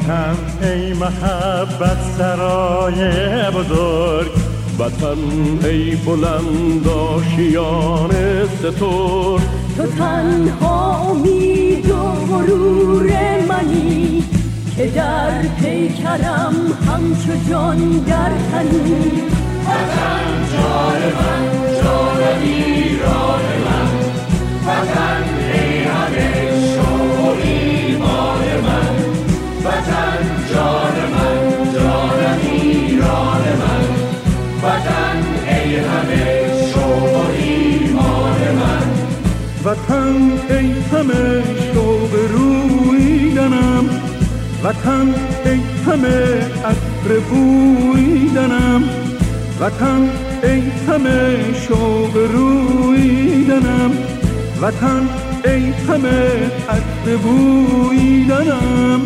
وطن ای محبت سرای بزرگ، وطن ای بلند آشیان ستور. تو تنها امید و غرور منی که در پیکرم همچو جان در تنی. وطن جان من، جان ایران من، وطن ای همه شوق ایمان من. وطن جان من، جان ایران من، وطن ای همه شوق ایمان من. وطن ای همه شوق رویدنم، وطن ای همه عطر بویدنم، وطن ای همه شوق رویدنم، وطن ای همه عطر بویدنم.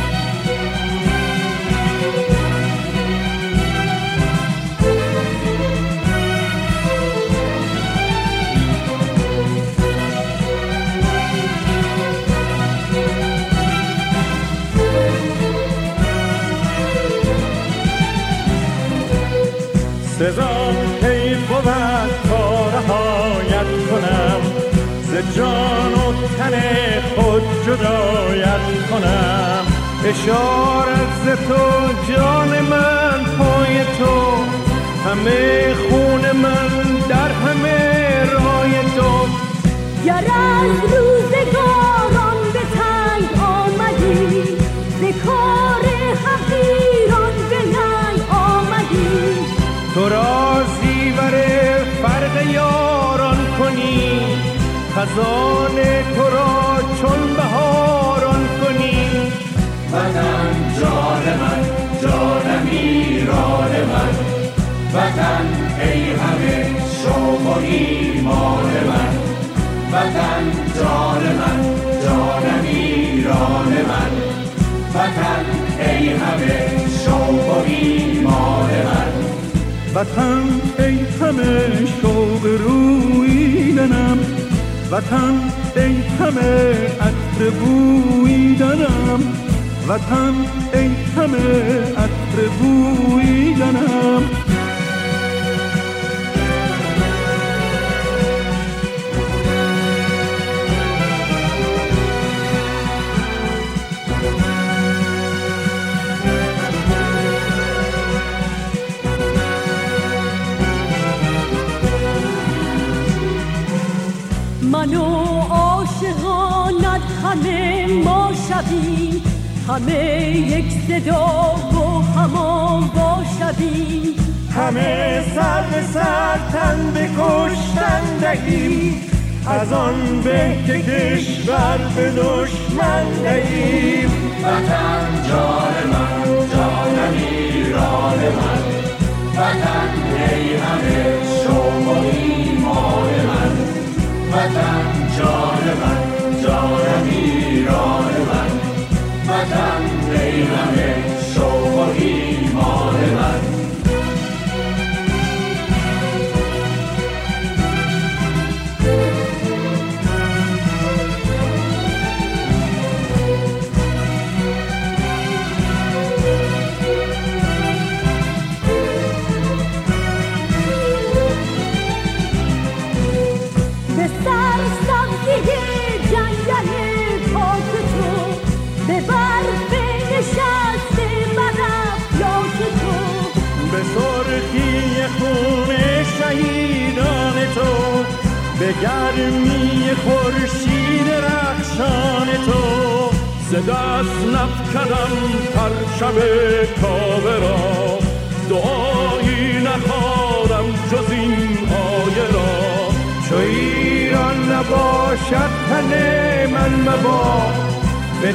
سزام کی بود تا رهایت کنم، ز جان و تن خود جدایت کنم. اشارت ز تو جان من پای تو، همه خون من در همه رای تو. گر از روزگاران به تنگ آمدی، ز کار حقیران به ننگ آمدی. تو را زیور فرق یاران کنی، خزان تو را چون بهاران کنی. وطن جان من، جان ایران من، وطن ای همه شوق و ایمان من. وطن جان من، جان ایران من، وطن ای همه شوق و ایمان من. وطن ای همه شوق رویدنم، وطن ای همه عطر بویدنم، وطن ای همه عطر بویدنم. من و عاشقانت همه ما شویم، همه یک صدا و هم آوا شویم. همه سر به سر تن به کشتن دهیم، از آن به که کشور به دشمن دهیم. وطن جان من، جان ایران من، وطن ای همه شوق و ایمان من. وطن جان من، جان ایران من، وطن ای همه شوق و ایمان من. به گرمی خورشید رخشان تو، ز دست نفکندم پرچم کعبه را، دعایی نخوانم جز این آیه را. چو ایران نباشد تن من مباد،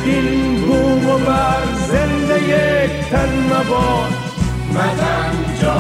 بدین بوم و بر زنده یک تن مباد. وطن